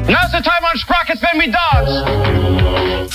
Now's the time on Sprockets when we dance.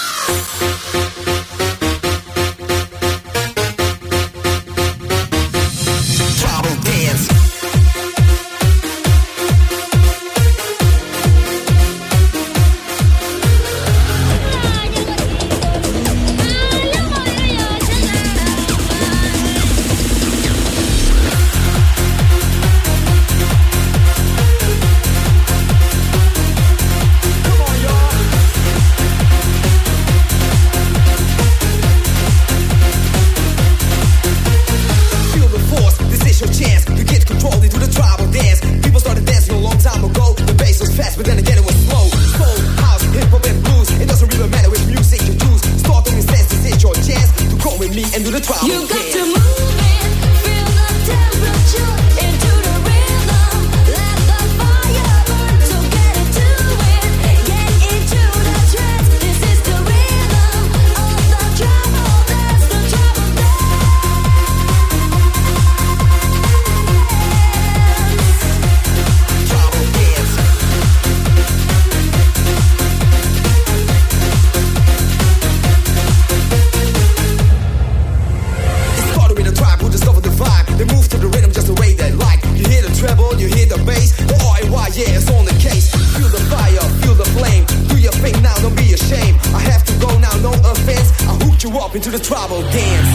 Into the tribal dance.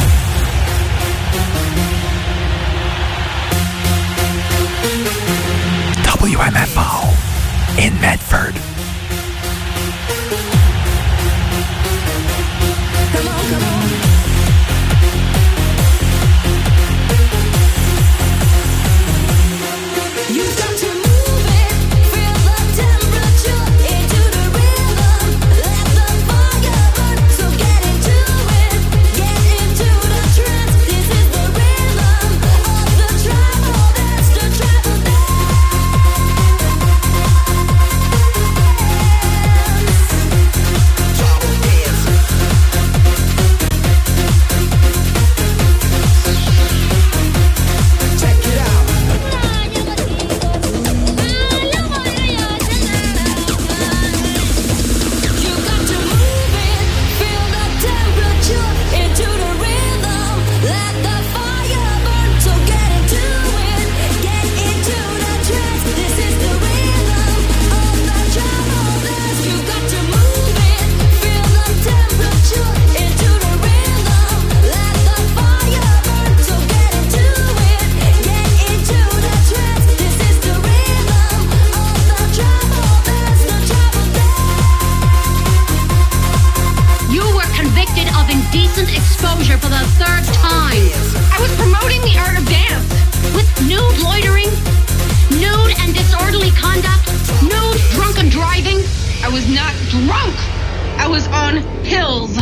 WMFO in Medford. Come on, come on. You've got to move it, feel the temperature into the rhythm. Let the fire burn, so get into it, get into the trance. This is the rhythm of the tribal dance, the tribal exposure for the third time. I was promoting the art of dance with nude loitering, nude and disorderly conduct, nude drunken driving. I was not drunk. I was on pills.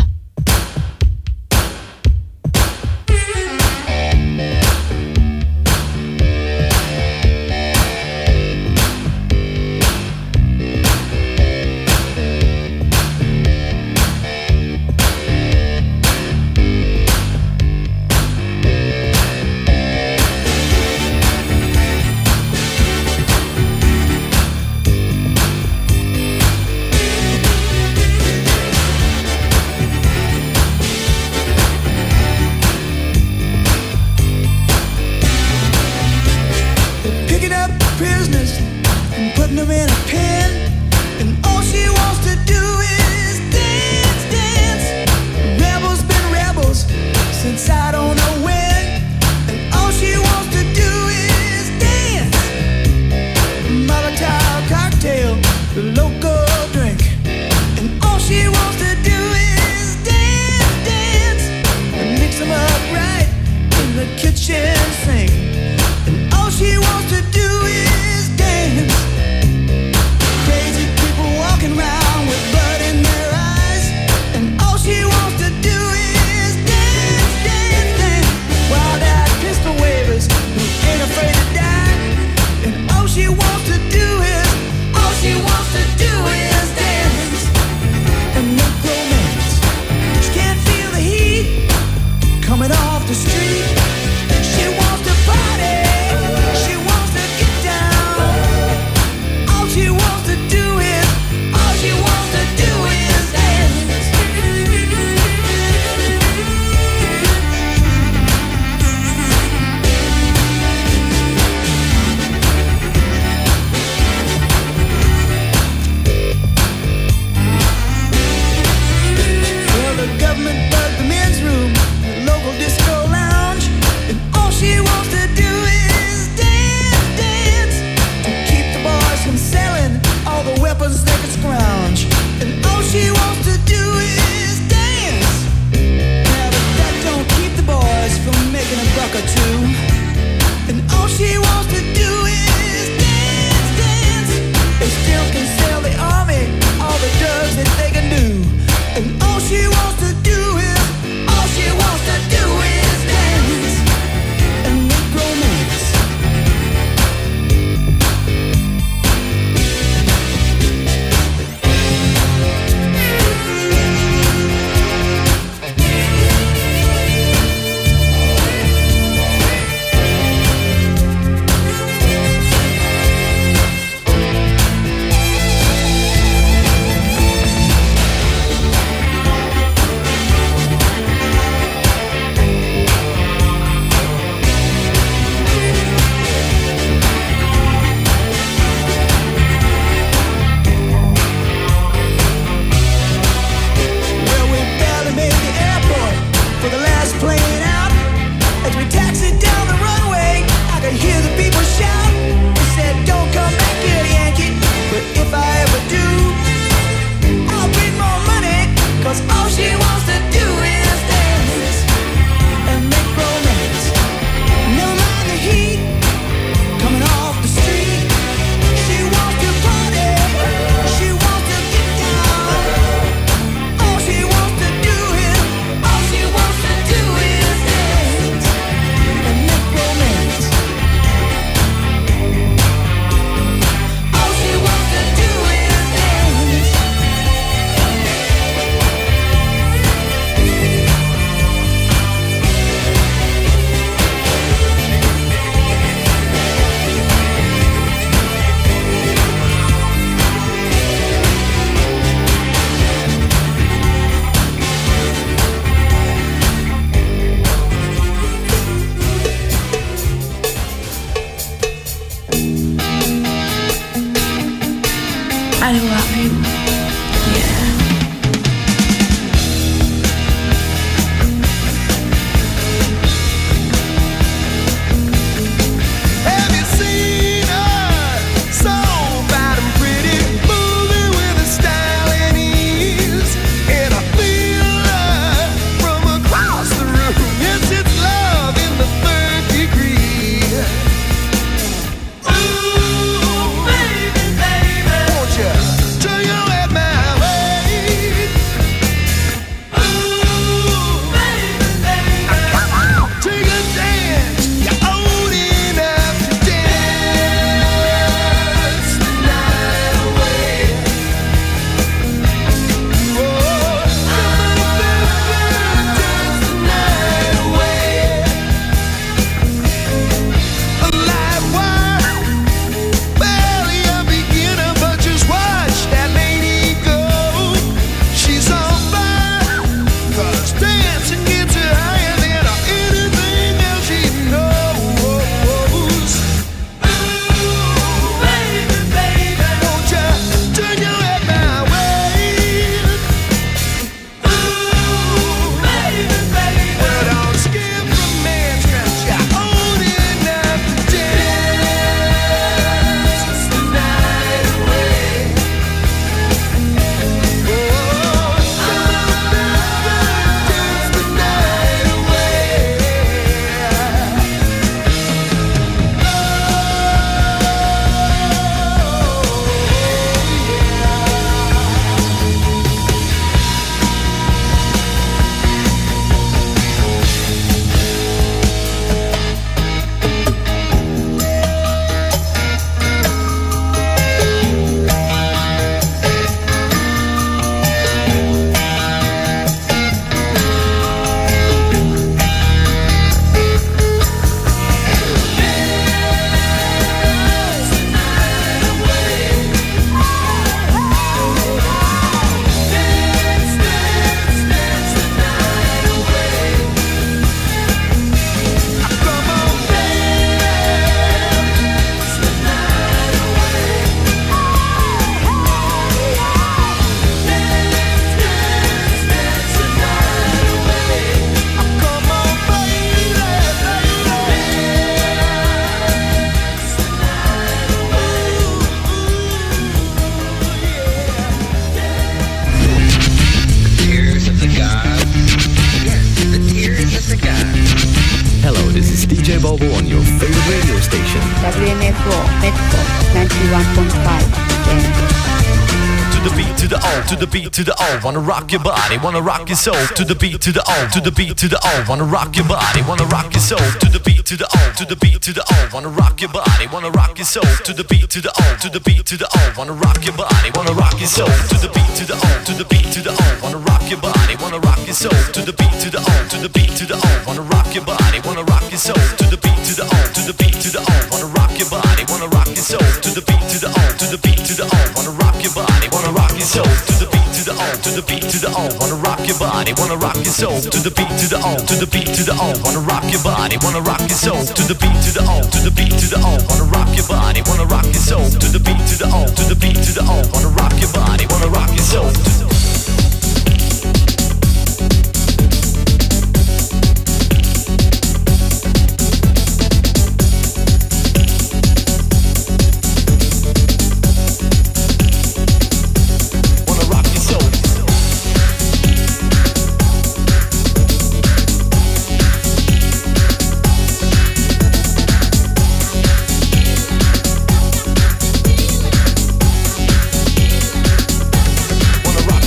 she wants to do is dance, dance, dance. I love you. Yeah. Have you seen her? So bad and pretty, moving with a style and ease. And I feel her from across the room. Yes, it's love in the third degree. Ooh, baby, baby, won't you turn your head my way? Ooh, baby, baby, take a dance. You're old enough to dance the night away. Oh, dance the night away. A live wire, barely a beginner, but just watch that lady go. She's on fire, 'cause dancing gets her higher than anything else she knows. Ooh, baby, baby, won't you turn your head my way? Ooh, baby, baby, well, don't skip romance, 'cause you're old enough to dance the night away. Oh, dance the night away. Hello, this is DJ Bobo on your favorite radio station. WMFO Medford 91.5 To the beat, to the O, to the beat, to the O. Wanna rock your body, wanna rock your soul. To the beat, to the O, to the beat, to the O. Wanna rock your body, wanna rock your soul. To the beat, to the O, to the beat, to the O. Wanna rock your body, wanna rock your soul. To the beat, to the O, to the beat, to the O. Wanna rock your body, wanna rock your soul. To the beat, to the O, to the beat, to the O. Wanna rock your body, wanna rock your soul. To the beat, to the O, to the beat, to the O. Wanna rock your body, wanna rock your soul. To the beat, to the O, to the beat, to the O. Wanna rock your body, wanna rock your soul. To the beat, to the O, to the beat, to the O. Wanna rock your body, wanna rock your soul. To the beat, to the O, to the beat, to the O. Wanna rock your body, wanna rock your soul. To the beat, to the O, to the beat, to the O. Wanna rock your body, wanna rock your soul. To the beat, to the O, to the beat, to the O. Wanna rock your body, wanna rock your soul. To the beat, to the O, to the beat, to the O. Wanna rock your body, wanna rock your soul. Wanna rock your soul. Wanna rock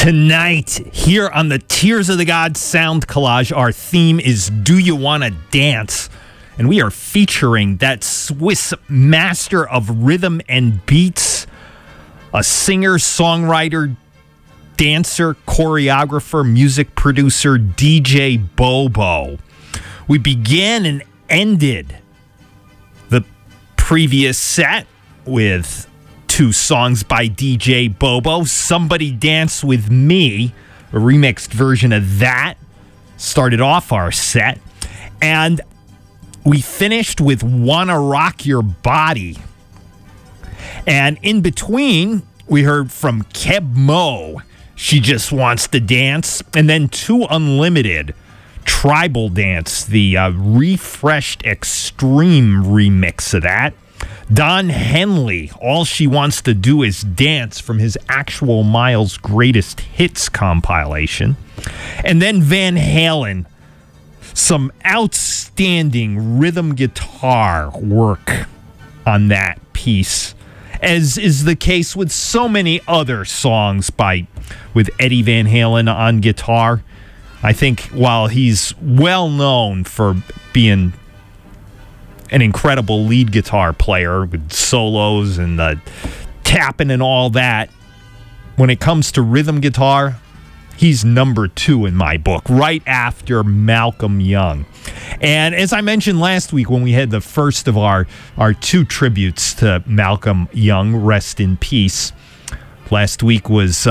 Tonight, here on the Tears of the Gods Sound Collage, our theme is Do You Wanna Dance? And we are featuring that Swiss master of rhythm and beats, a singer, songwriter, dancer, choreographer, music producer, DJ Bobo. We began and ended the previous set with 2 songs by DJ Bobo. Somebody Dance With Me, a remixed version of that, started off our set. And we finished with Wanna Rock Your Body. And in between, we heard from Keb Mo, She Just Wants to Dance. And then 2 Unlimited, Tribal Dance, the refreshed extreme remix of that. Don Henley, All She Wants to Do Is Dance, from his Actual Miles Greatest Hits compilation. And then Van Halen, some outstanding rhythm guitar work on that piece, as is the case with so many other songs with Eddie Van Halen on guitar. I think while he's well known for being an incredible lead guitar player with solos and the tapping and all that, when it comes to rhythm guitar, he's number 2 in my book, right after Malcolm Young. And as I mentioned last week when we had the first of our 2 tributes to Malcolm Young, rest in peace, last week was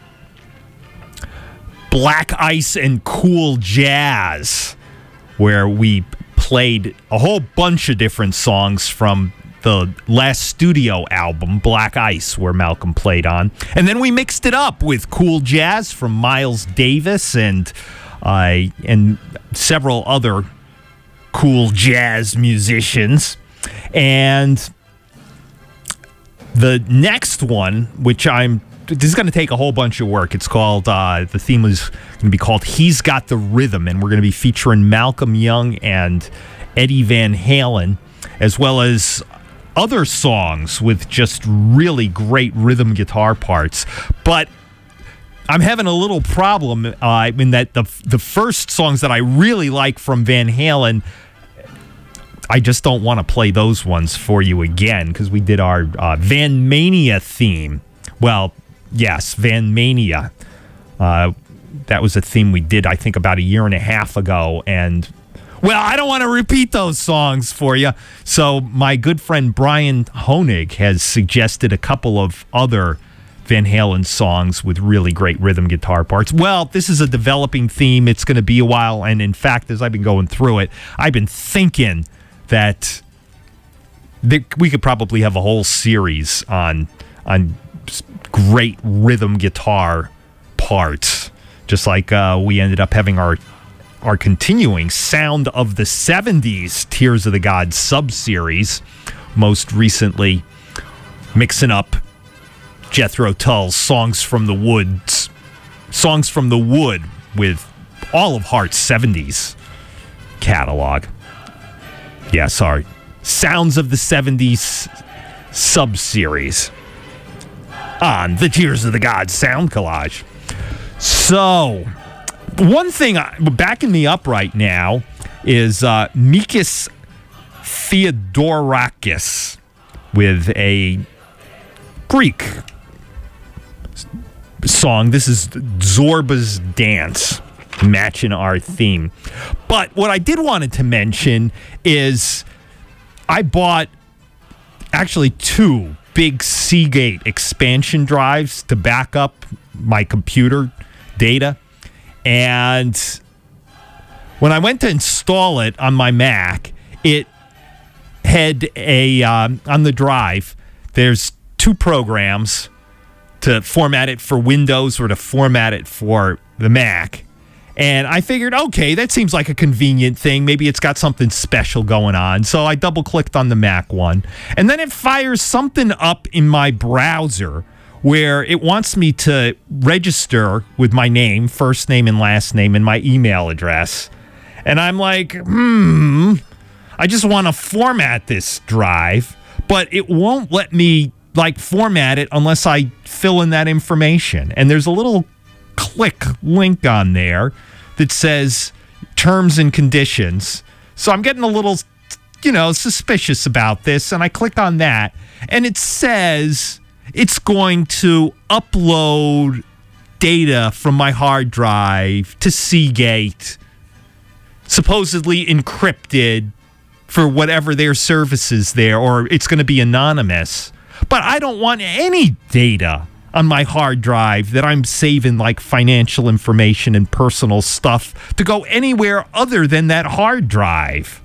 Black Ice and Cool Jazz, where we played a whole bunch of different songs from the last studio album, Black Ice, where Malcolm played on. And then we mixed it up with Cool Jazz from Miles Davis and several other cool jazz musicians. And the next one, this is going to take a whole bunch of work. It's called, the theme is going to be called He's Got the Rhythm, and we're going to be featuring Malcolm Young and Eddie Van Halen, as well as other songs with just really great rhythm guitar parts. But I'm having a little problem in that the first songs that I really like from Van Halen, I just don't want to play those ones for you again, because we did our Van Mania theme. Well, yes, Van Mania. That was a theme we did, I think, about 1.5 years ago. And, well, I don't want to repeat those songs for you. So my good friend Brian Honig has suggested a couple of other Van Halen songs with really great rhythm guitar parts. Well, this is a developing theme. It's going to be a while. And, in fact, as I've been going through it, I've been thinking that we could probably have a whole series on great rhythm guitar parts, just like we ended up having our continuing Sound of the 70s Tears of the Gods sub-series, most recently mixing up Jethro Tull's Songs from the Wood with all of Heart's 70s catalog. Yes, our Sounds of the 70s sub-series on the Tears of the Gods Sound Collage. So, one thing backing me up right now is Mikis Theodorakis with a Greek song. This is Zorba's Dance, matching our theme. But what I did wanted to mention is I bought actually 2 big Seagate expansion drives to back up my computer data. And when I went to install it on my Mac, it had on the drive, there's 2 programs to format it for Windows or to format it for the Mac. And I figured, okay, that seems like a convenient thing. Maybe it's got something special going on. So I double-clicked on the Mac one. And then it fires something up in my browser where it wants me to register with my name, first name and last name, and my email address. And I'm like, I just want to format this drive, but it won't let me format it unless I fill in that information. And there's a little click link on there that says terms and conditions. So I'm getting a little, suspicious about this. And I click on that. And it says it's going to upload data from my hard drive to Seagate, supposedly encrypted for whatever their service is there, or it's going to be anonymous. But I don't want any data on my hard drive that I'm saving, like financial information and personal stuff, to go anywhere other than that hard drive.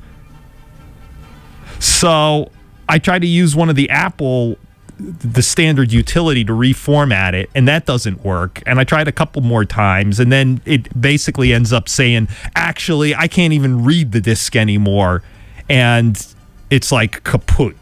So I try to use one of the the standard utility to reformat it, and that doesn't work. And I tried a couple more times, and then it basically ends up saying, actually, I can't even read the disk anymore. And it's like kaput.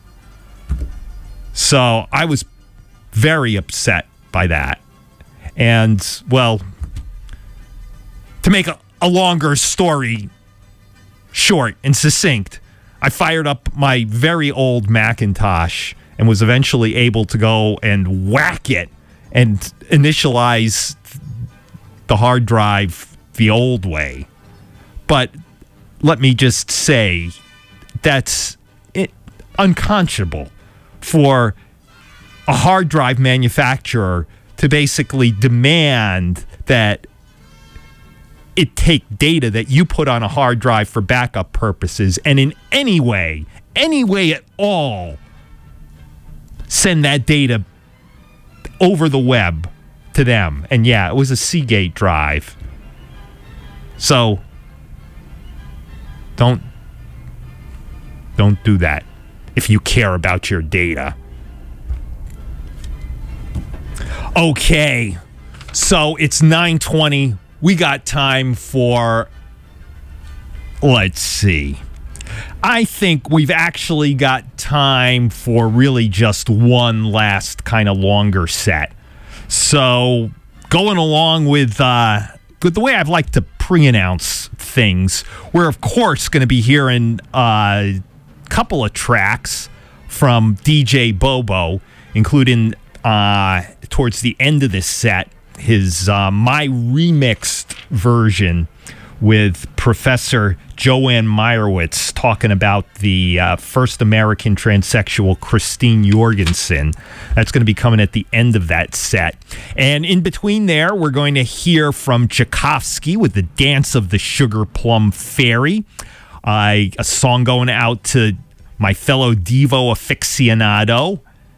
So I was very upset by that. And, well, to make a longer story short and succinct, I fired up my very old Macintosh and was eventually able to go and whack it and initialize the hard drive the old way. But let me just say, that's unconscionable for a hard drive manufacturer to basically demand that it take data that you put on a hard drive for backup purposes and in any way at all, send that data over the web to them. And yeah, it was a Seagate drive. So don't do that if you care about your data. Okay, so it's 9:20. We got time for, let's see. I think we've actually got time for really just one last kind of longer set. So going along with the way I've liked to pre-announce things, we're of course going to be hearing a couple of tracks from DJ Bobo, including towards the end of this set, his my remixed version with Professor Joanne Meyerowitz talking about the first American transsexual Christine Jorgensen. That's going to be coming at the end of that set. And in between there, we're going to hear from Tchaikovsky with the Dance of the Sugar Plum Fairy, a song going out to my fellow Devo aficionado,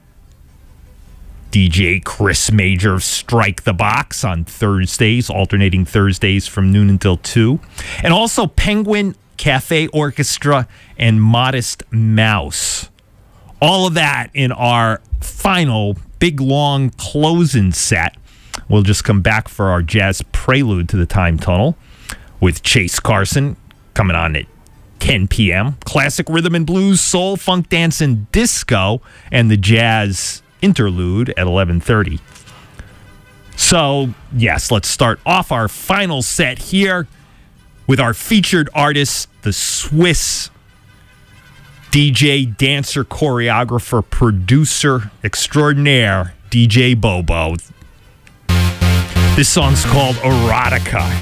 DJ Chris Major of Strike the Box on Thursdays, alternating Thursdays from noon until 2. And also Penguin Cafe Orchestra and Modest Mouse. All of that in our final big, long closing set. We'll just come back for our jazz prelude to the Time Tunnel with Chase Carson coming on at 10 p.m. Classic rhythm and blues, soul, funk, dance, and disco, and the jazz interlude at 11:30. So, yes, let's start off our final set here with our featured artist, the Swiss DJ, dancer, choreographer, producer extraordinaire, DJ Bobo. This song's called Erotica.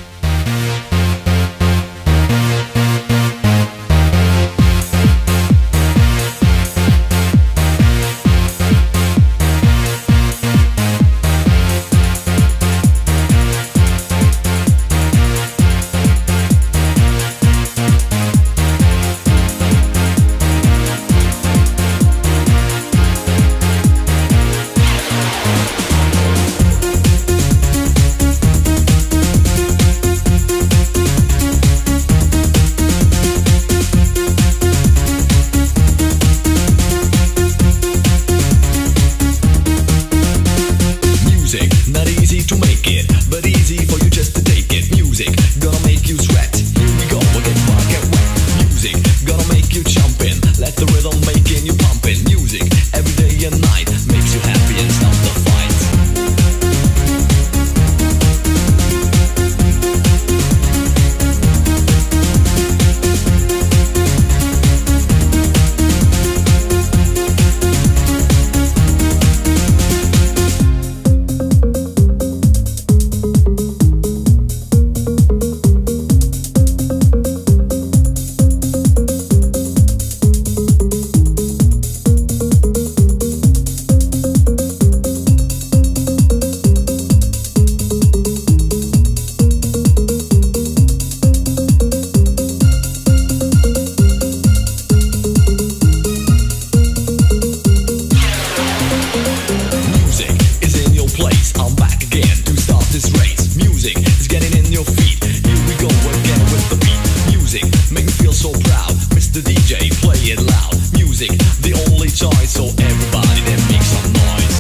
it loud. Music, the only choice, so everybody then make some noise.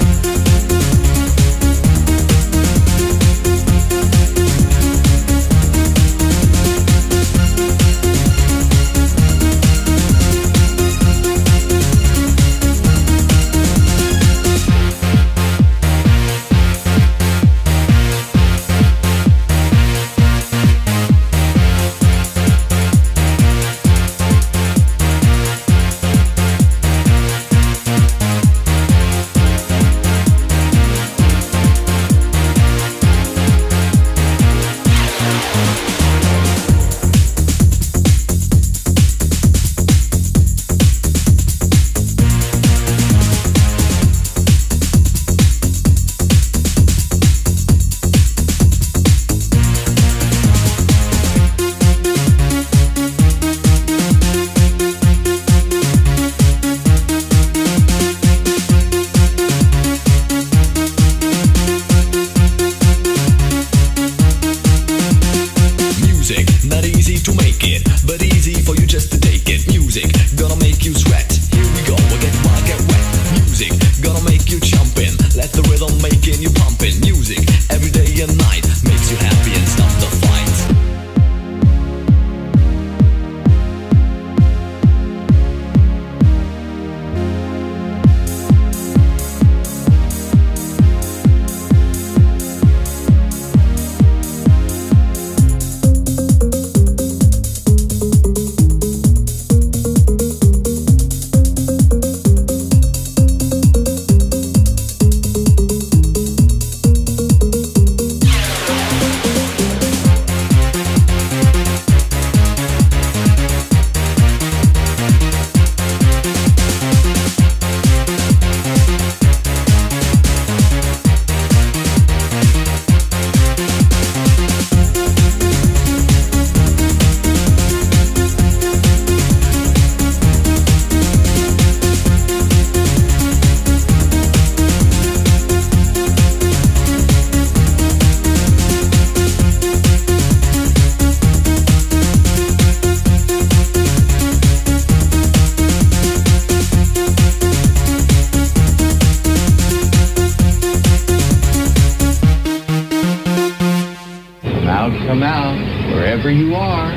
Come out, wherever you are.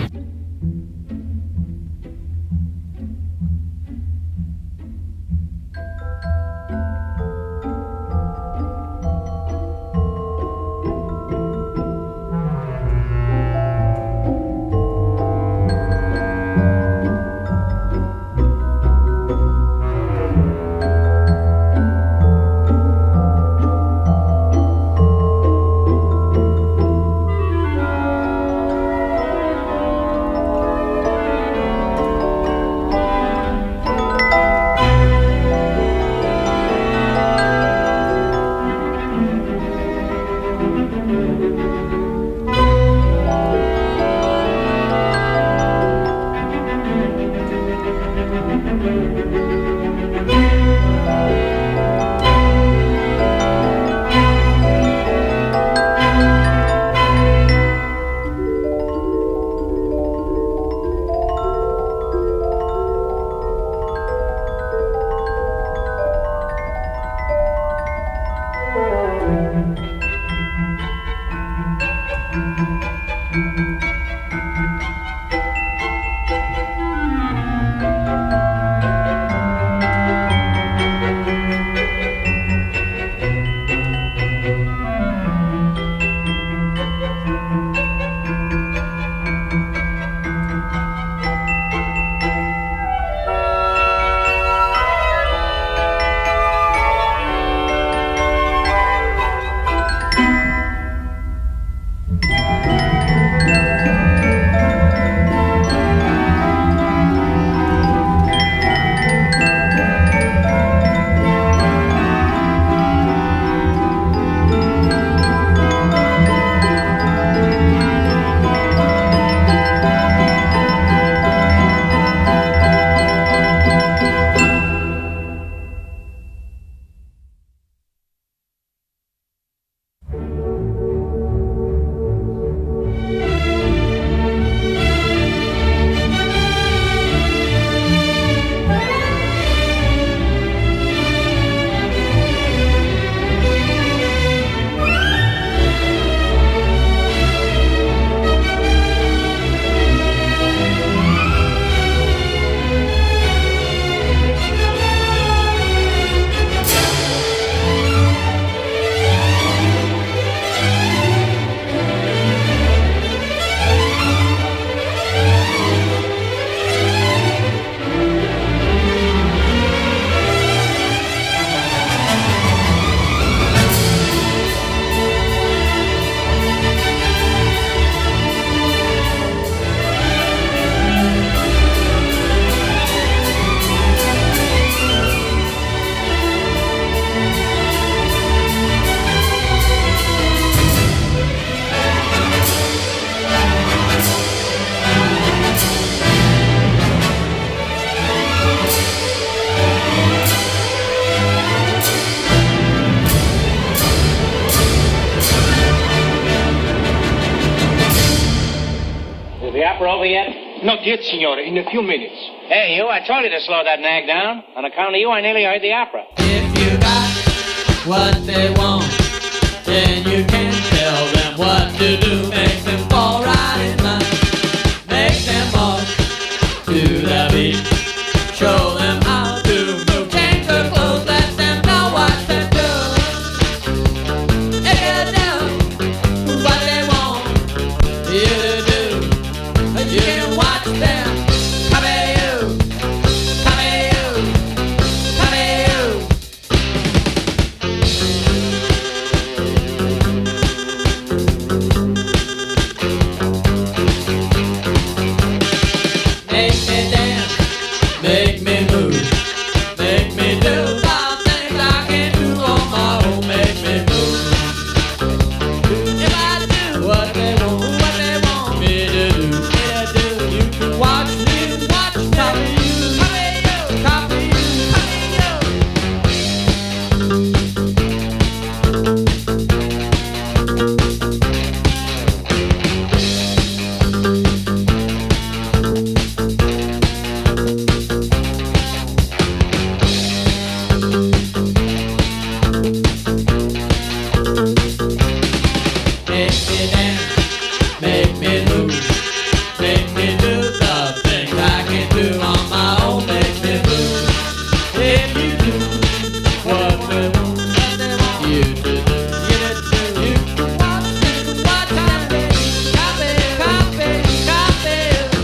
Not yet, signore. In a few minutes. Hey, you, I told you to slow that nag down. On account of you, I nearly heard the opera. If you got what they want, then you can tell them what to do. Make them fall right in line. Make them walk to the beat. Show them how to move. Change their clothes, let them know what to do. If you do what they want you to do, you can watch them. Copy you, copy you, copy you. Make me dance, make me move, make me do some things I can't do on my own. Make me move. If I do what they want me to do, you can watch me, copy you, copy you, copy you, copy you. Make me dance, make me move, make me do the things I can do on my own. Make me move. If you do what they want you to do, you can watch me, copy, copy, copy.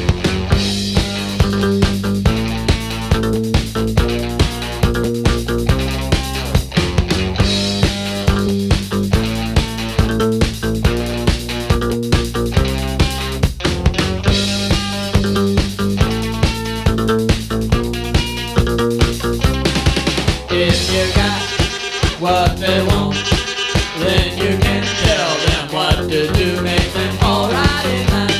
If you got what they want, then you can tell them what to do. Make them all right in line.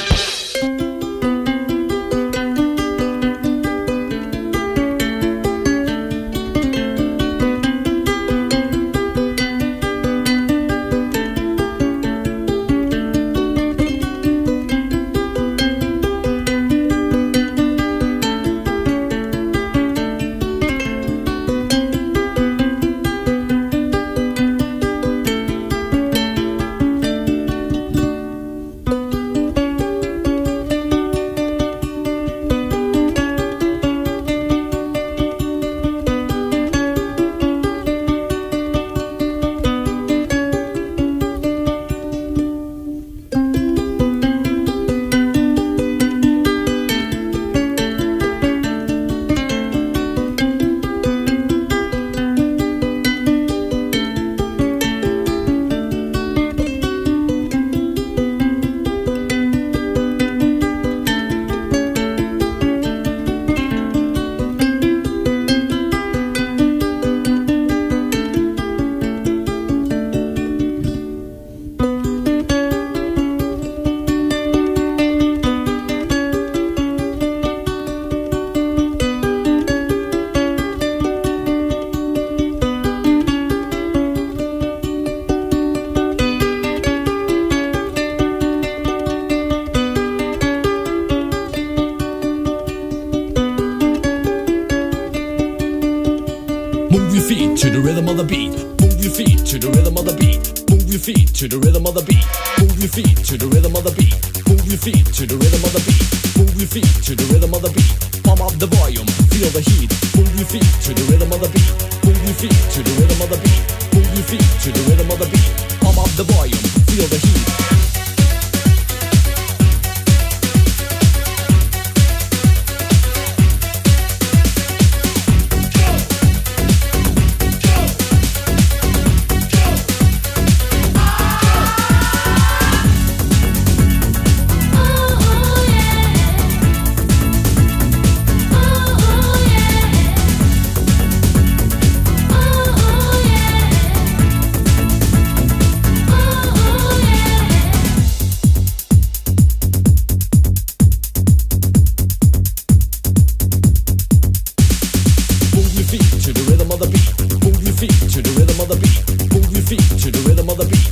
Move your feet to the rhythm of the beat. Move your feet to the rhythm of the beat. Move your feet to the rhythm of the beat. Move your feet to the rhythm of the beat. Move your feet to the rhythm of the beat. Move your feet to the rhythm of the beat. Pump up the volume, feel the heat. Move your feet to the rhythm of the beat. Move your feet to the rhythm of the beat. Move your feet to the rhythm of the beat. Pump up the volume, feel the heat.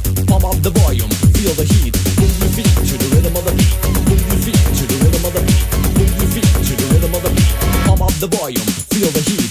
Feel the heat. Move your feet to the rhythm of the beat. Move your feet to the rhythm of the beat. feel the heat.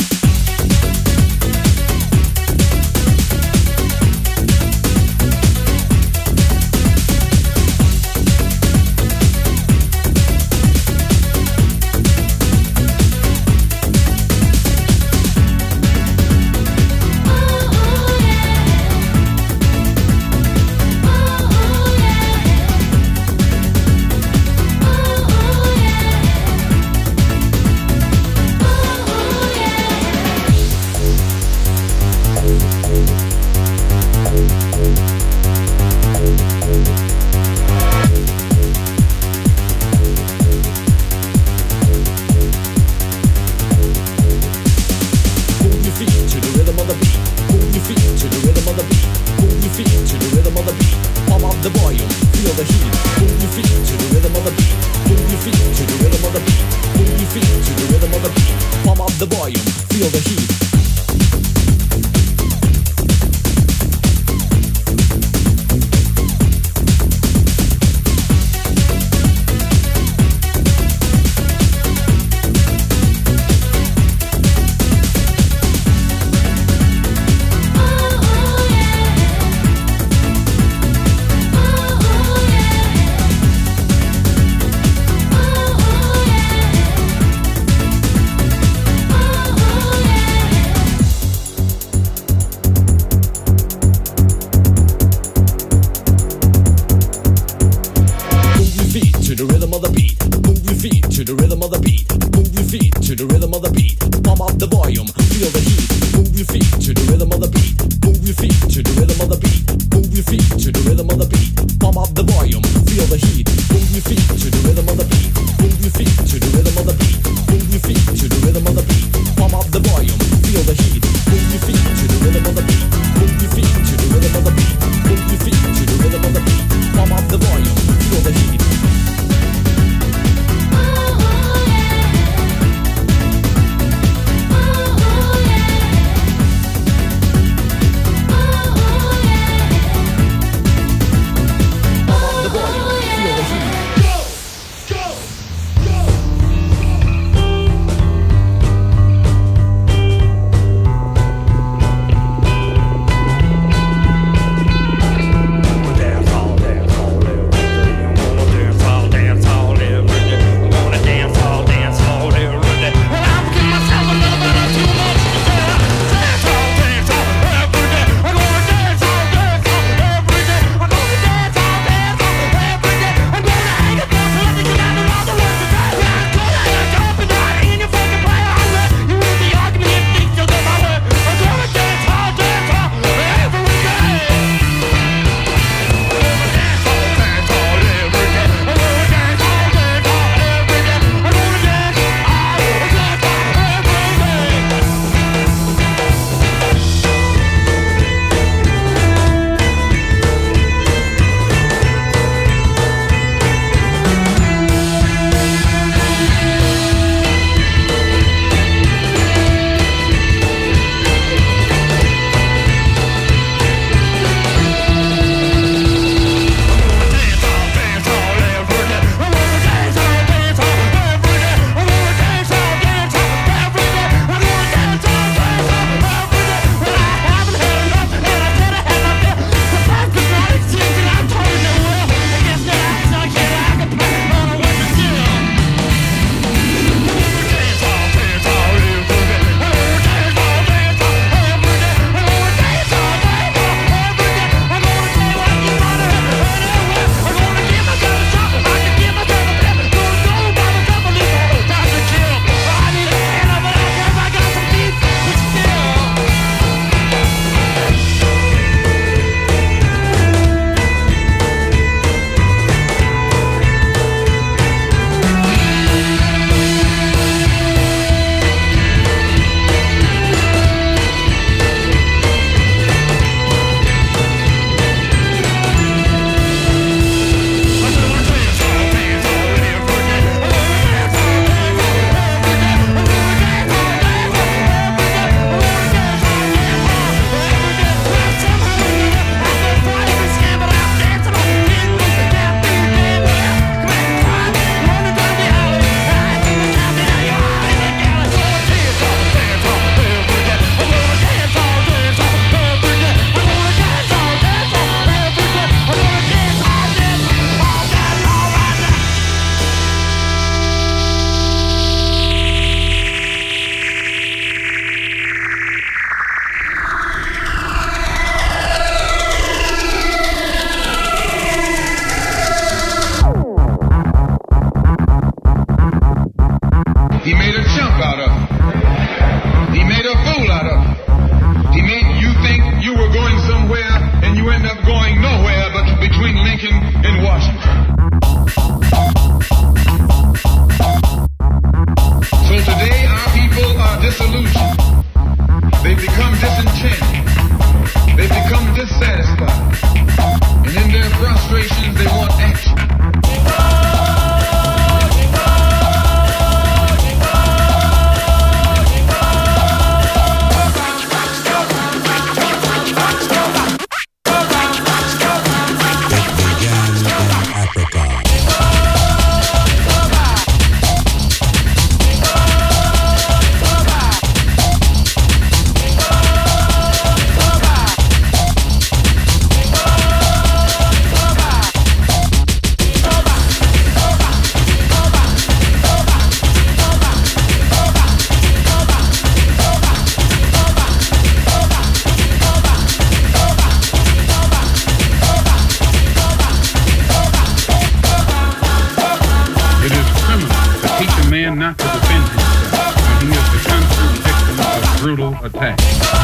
brutal attack.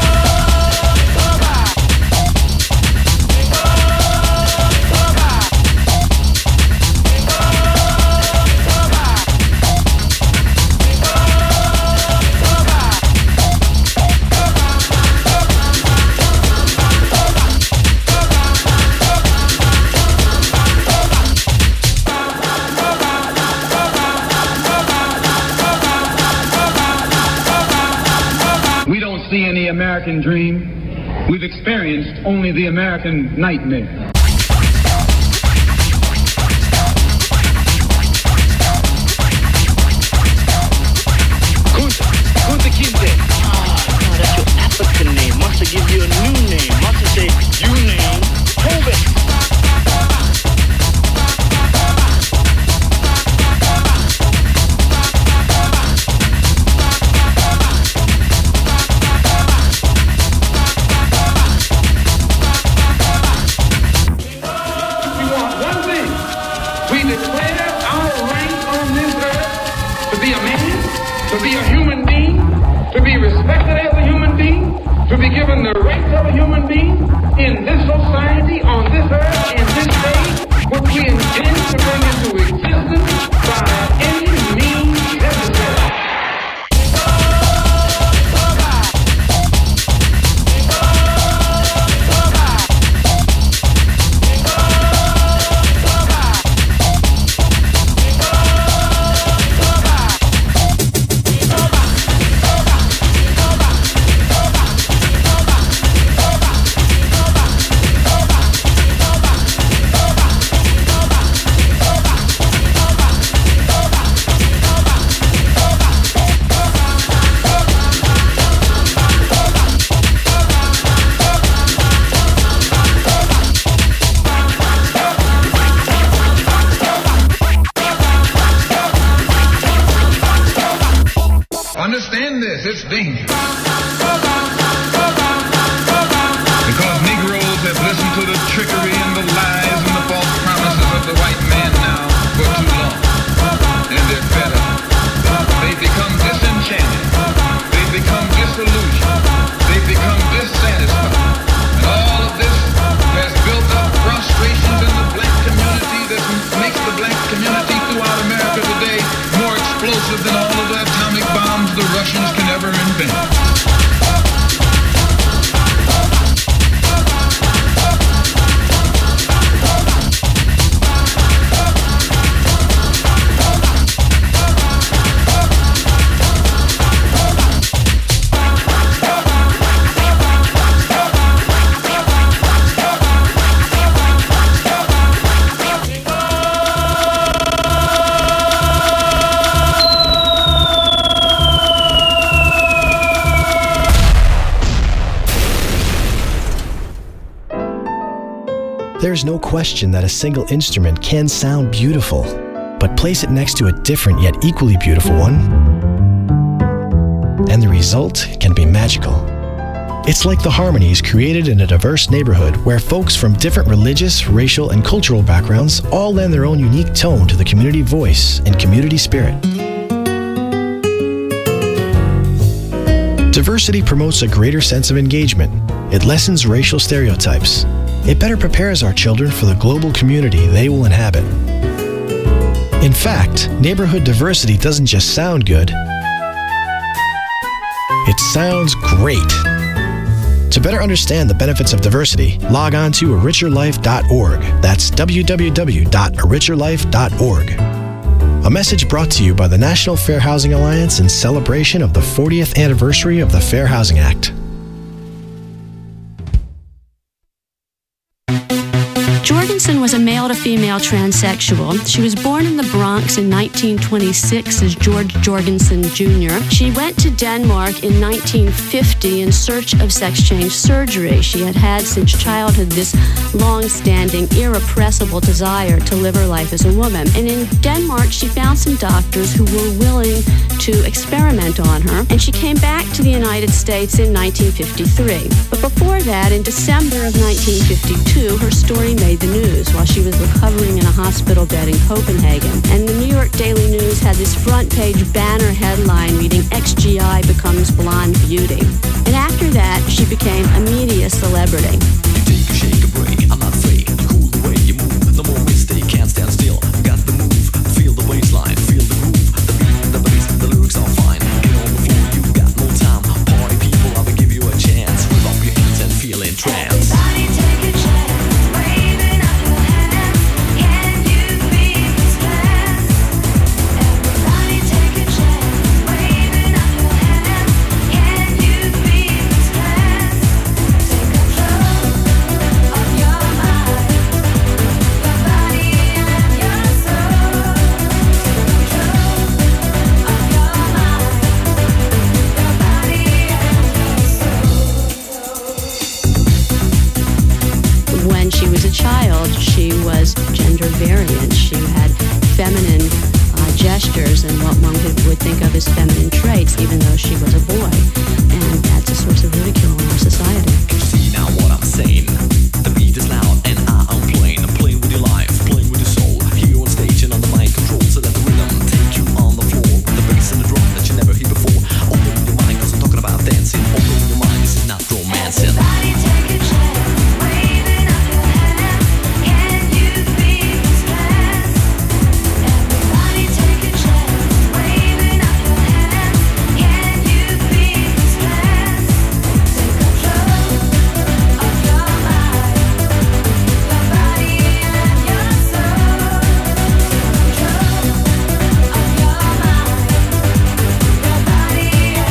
We don't see any American dream. We've experienced only the American nightmare. Kunta Kinte. No, that's your African name. Must have give you a new name. Must have said, you name Hovis. To be a human being, to be respected as a human being, to be given the rights of a human being in this society, on this earth, in this day, which we intend to bring into existence by any means necessary. Understand this, it's dangerous. Because Negroes have listened to the trickery and the lies and the false promises of the white man now for too long. And they're fed up. They've become disenchanted. They've become disillusioned. They've become dissatisfied. And all of this has built up frustrations in the black community that makes the black community throughout America today more explosive than all of the atomic bombs the Russians can ever invent. There's no question that a single instrument can sound beautiful, but place it next to a different yet equally beautiful one, and the result can be magical. It's like the harmonies created in a diverse neighborhood where folks from different religious, racial, and cultural backgrounds all lend their own unique tone to the community voice and community spirit. Diversity promotes a greater sense of engagement. It lessens racial stereotypes. It better prepares our children for the global community they will inhabit. In fact, neighborhood diversity doesn't just sound good, it sounds great. To better understand the benefits of diversity, log on to aricherlife.org. That's www.aricherlife.org. A message brought to you by the National Fair Housing Alliance in celebration of the 40th anniversary of the Fair Housing Act. Jorgensen was a male-to-female transsexual. She was born in the Bronx in 1926 as George Jorgensen Jr. She went to Denmark in 1950 in search of sex change surgery. She had had since childhood this long-standing, irrepressible desire to live her life as a woman. And in Denmark, she found some doctors who were willing to experiment on her, and she came back to the United States in 1953. But before that, in December of 1952, her story made the news while she was recovering in a hospital bed in Copenhagen. And the New York Daily News had this front page banner headline reading, "XGI becomes blonde beauty." variant. She had feminine gestures and what one would think of as feminine traits, even though she was a boy. And that's a source of ridicule in our society. Can you see now what I'm saying? The beat is loud and I'm playing. I'm playing with your life, playing with your soul. Here on stage and on the mic control, so that the rhythm take you on the floor. With the bass and the drum that you never heard before. Open your mind, cause I'm talking about dancing. Open your mind, this is not romancing. Everybody take a chance, waving up your hands. Can you feel this dance? Everybody take a chance, waving up your hands. Can you feel this dance? Take control of your mind, your body and your soul. Take control of your mind, your body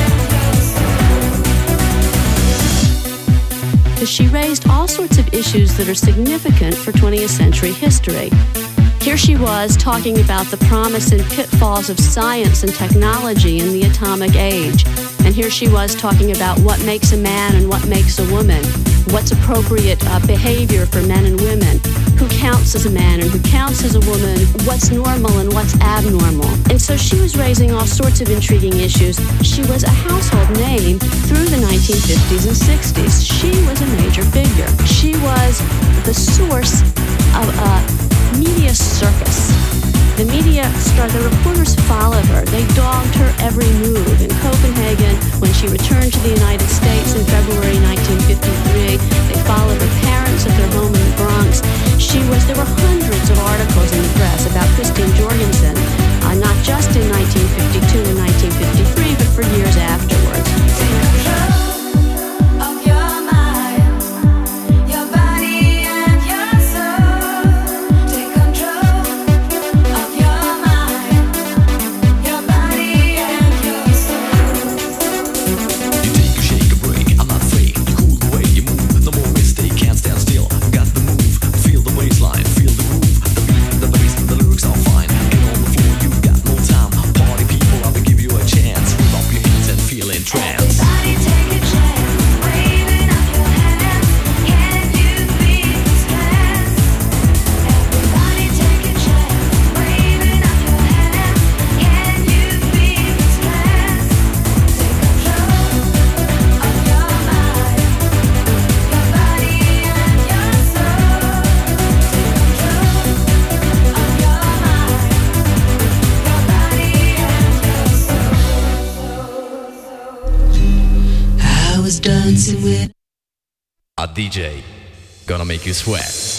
and your soul. She raised all sorts of issues that are significant for 20th century history. Here she was talking about the promise and pitfalls of science and technology in the atomic age. And here she was talking about what makes a man and what makes a woman, what's appropriate behavior for men and women, who counts as a man and who counts as a woman, what's normal and what's abnormal. And so she was raising all sorts of intriguing issues. She was a household name through the 1950s and 60s. She was a major figure. She was the source of a media circus. The reporters followed her. They dogged her every move. In Copenhagen, when she returned to the United States in February 1953, they followed her parents at their home in the Bronx. There were hundreds of articles in the press about Christine Jorgensen, not just in 1952 and 1953, but for years afterwards. Take control of your mind, your body and your soul. Take control of your mind, your body and your soul. You take a shake, a break, I'm not fake. You cool the way you move, no more mistake, can't stand still. Got the move, feel the baseline, feel the groove. The beat, the bass, the lyrics are fine. Get on the floor, you got no time. Party people, I will give you a chance. Whip up your hands and feel in trance. Everybody take a chance, waving up your hands. Can you feel this dance? Everybody take a chance, waving up your hands. Can you feel this dance? Take control of your mind, your body and your soul. Take control of your mind, your body and your soul. I was dancing with A DJ, gonna make you sweat.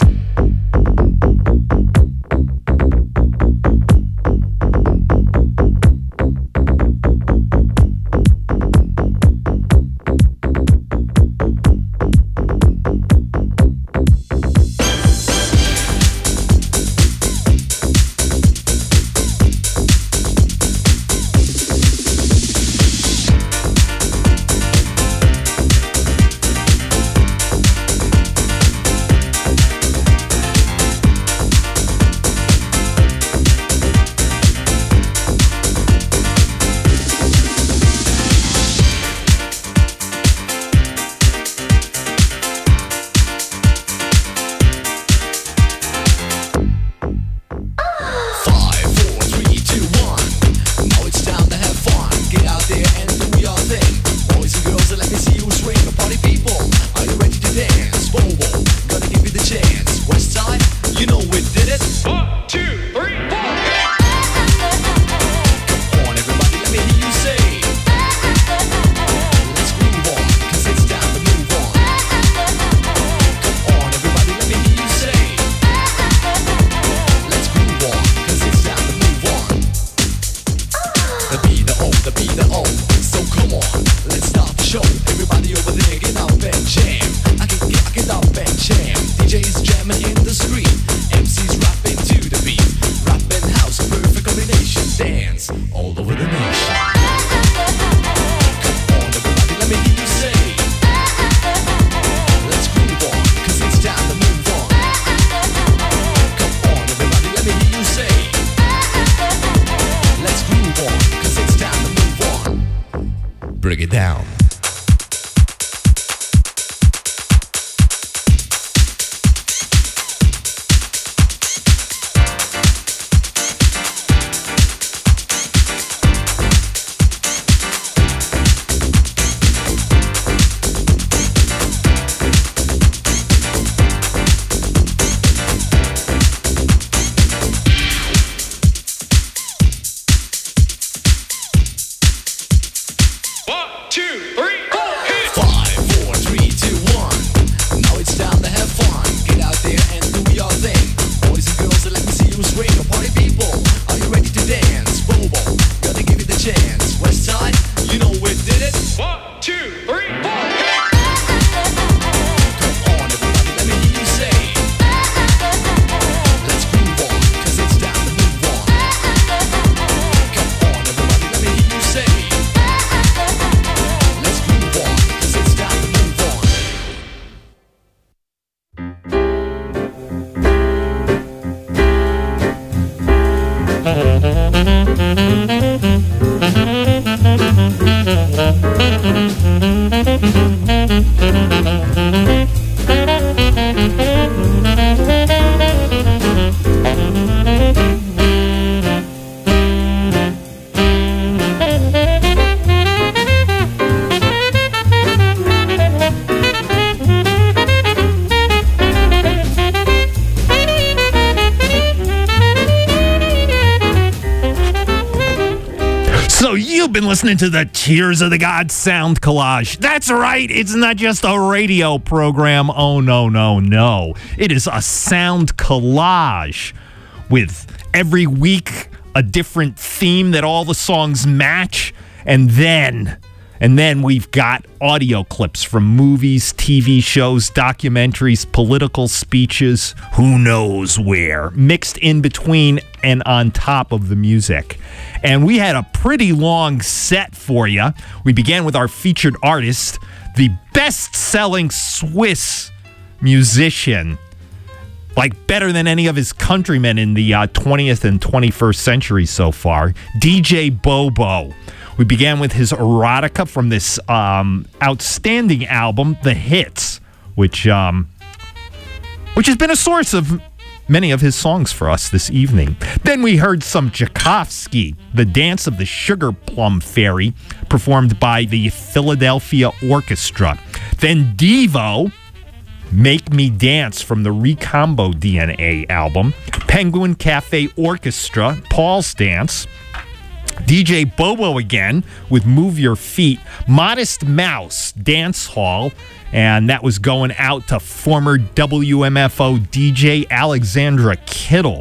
been listening to the Tears of the Gods sound collage. That's right. It's not just a radio program. Oh, no, no, no. It is a sound collage with every week a different theme that all the songs match. And then we've got audio clips from movies, TV shows, documentaries, political speeches, who knows where, mixed in between and on top of the music. And we had a pretty long set for you. We began with our featured artist, the best-selling Swiss musician, like better than any of his countrymen in the 20th and 21st century so far, DJ Bobo. We began with his erotica from this outstanding album, The Hits, which has been a source of many of his songs for us this evening. Then we heard some Tchaikovsky, The Dance of the Sugar Plum Fairy, performed by the Philadelphia Orchestra. Then Devo, Make Me Dance from the Recombo DNA album. Penguin Cafe Orchestra, Paul's Dance. DJ Bobo again with Move Your Feet. Modest Mouse, Dance Hall. And that was going out to former WMFO DJ Alexandra Kittle,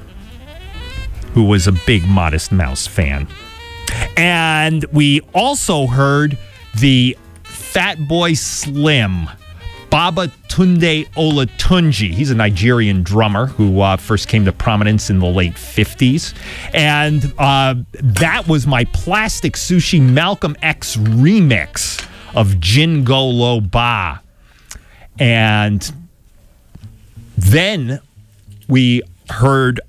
who was a big Modest Mouse fan. And we also heard the Fatboy Slim, Baba Tunde Olatunji. He's a Nigerian drummer who first came to prominence in the late 50s. And that was my Plastic Sushi Malcolm X remix of Jingolo Ba. And then we heard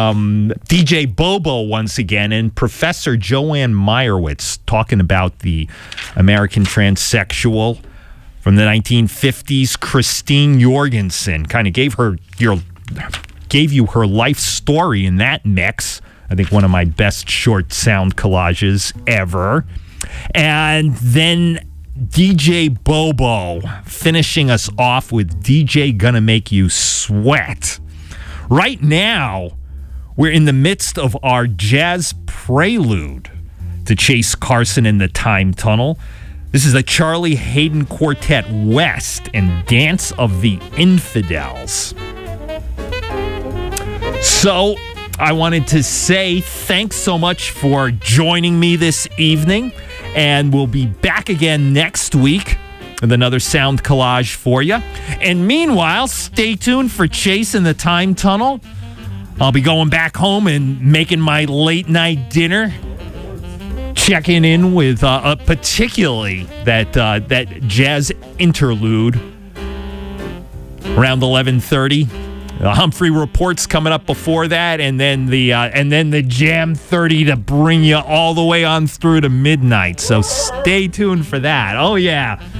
DJ Bobo once again and Professor Joanne Meyerowitz talking about the American transsexual from the 1950s, Christine Jorgensen. Kind of gave you her life story in that mix. I think one of my best short sound collages ever. And then DJ Bobo finishing us off with DJ Gonna Make You Sweat. Right now, we're in the midst of our jazz prelude to Chase Carson in the Time Tunnel. This is the Charlie Hayden Quartet West and Dance of the Infidels. So, I wanted to say thanks so much for joining me this evening, and we'll be back again next week with another sound collage for you. And meanwhile, stay tuned for Chase in the Time Tunnel. I'll be going back home and making my late night dinner, checking in with particularly that jazz interlude around 11:30. Humphrey Report's coming up before that, and then the Jam 30 to bring you all the way on through to midnight. So stay tuned for that. Oh yeah,